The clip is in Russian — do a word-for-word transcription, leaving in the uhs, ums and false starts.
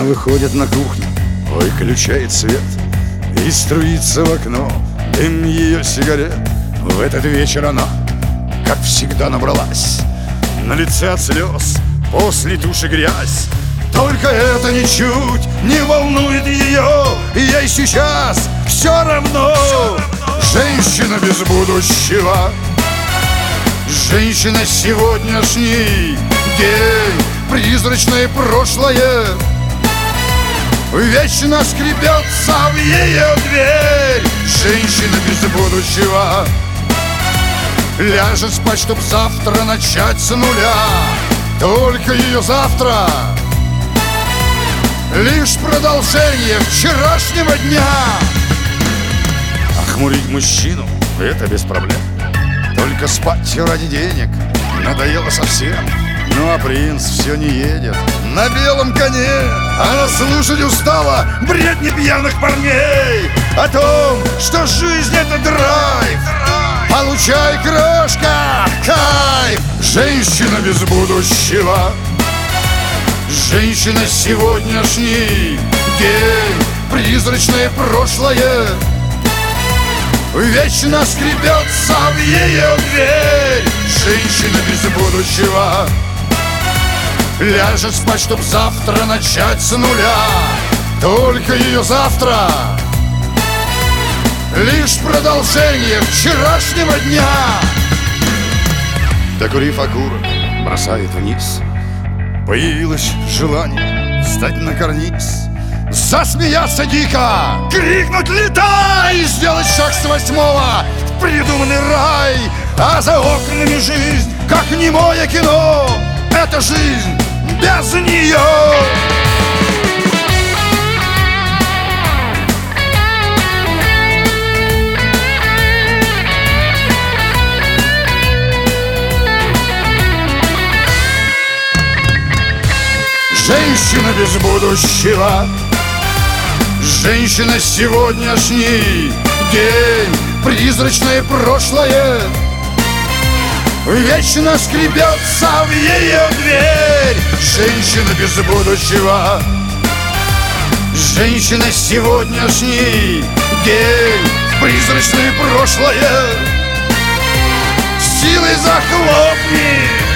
выходит на кухню, выключает свет, и струится в окно дым ее сигарет. В этот вечер она, как всегда, набралась, на лице от слез, после туши грязь. Только это ничуть не волнует ее, ей сейчас все равно. Женщина без будущего, женщина сегодняшний день, призрачное прошлое вечно скребется в ее дверь. Женщина без будущего ляжет спать, чтоб завтра начать с нуля. Только ее завтра лишь продолжение вчерашнего дня. Охмурить мужчину — это без проблем, только спать ради денег надоело совсем. Ну а принц все не едет на белом коне. Она слушать устала бредни пьяных парней о том, что жизнь — это драйв. Получай, крошка, кайф. Женщина без будущего, женщина сегодняшний день, призрачное прошлое вечно скребется в ее дверь. Женщина без будущего ляжет спать, чтоб завтра начать с нуля. Только ее завтра лишь продолжение вчерашнего дня. Докурив окурок, бросает вниз. Появилось желание встать на карниз, засмеяться дико, крикнуть «Летай!» и сделать шаг с восьмого в придуманный рай. А за окнами жизнь, как немое кино, это жизнь без нее. Женщина без будущего, женщина сегодняшний день, призрачное прошлое вечно скребется в ее дверь. Женщина без будущего, женщина сегодняшний день, призрачное прошлое силой захлопни